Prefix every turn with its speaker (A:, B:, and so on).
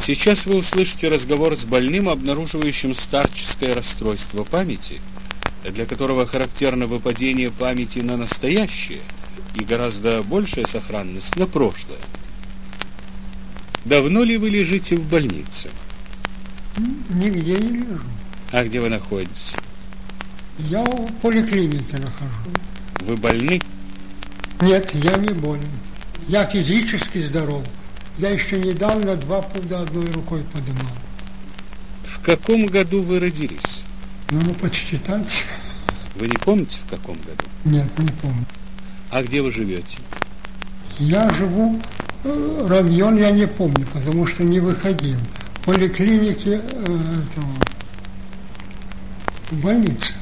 A: Сейчас вы услышите разговор с больным, обнаруживающим старческое расстройство памяти, для которого характерно выпадение памяти на настоящее и гораздо большая сохранность на прошлое. Давно ли вы лежите в больнице?
B: Нигде не лежу.
A: А где вы находитесь?
B: Я в поликлинике нахожусь.
A: Вы больны?
B: Нет, я не болен. Я физически здоров. Я еще недавно 2 пуда одной рукой поднимал.
A: В каком году вы родились?
B: Ну, подсчитать.
A: Вы не помните, в каком году?
B: Нет, не помню.
A: А где вы живете?
B: Я живу, район я не помню, потому что не выходил. В поликлинике, в больнице.